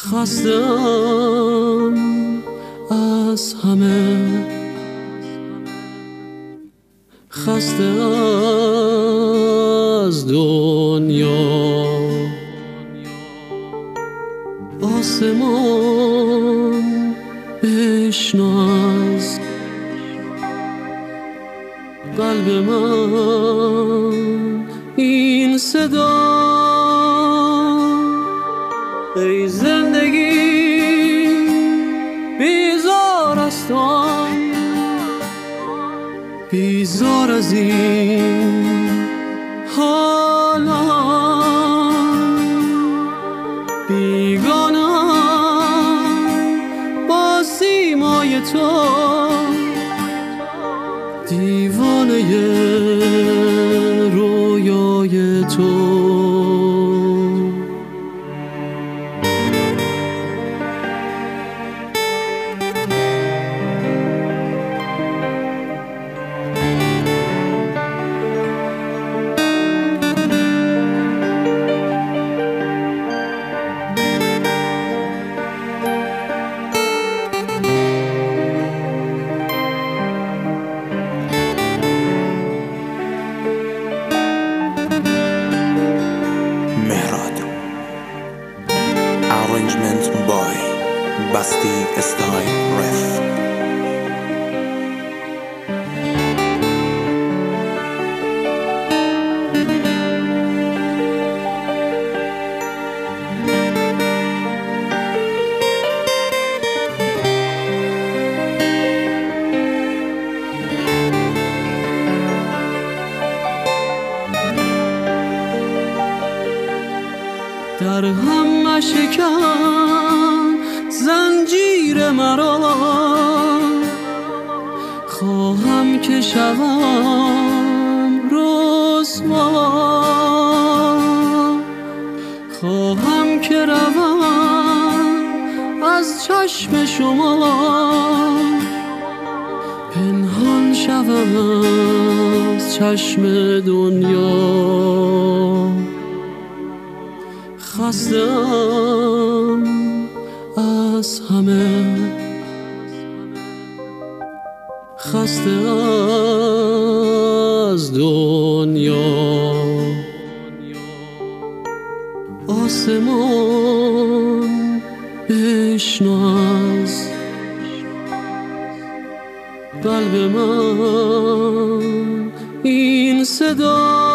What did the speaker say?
خستم از همه، خسته از دنیا. آسمان بشناس قلب من این صدا. ای زندگی بیزار از تو، بیزار از این حالا، بیگانم با سیمای تو، دیوانه رویای تو. Arrangement by Basti Style Ref. در هم شکن زنجیر مرا، خواهم که شوم رسوا، خواهم که روم از چشم شما، پنهان شوم از چشم دنیا. خستم از همه، خسته از دنیا. آسمان بشناس قلب من این صدا.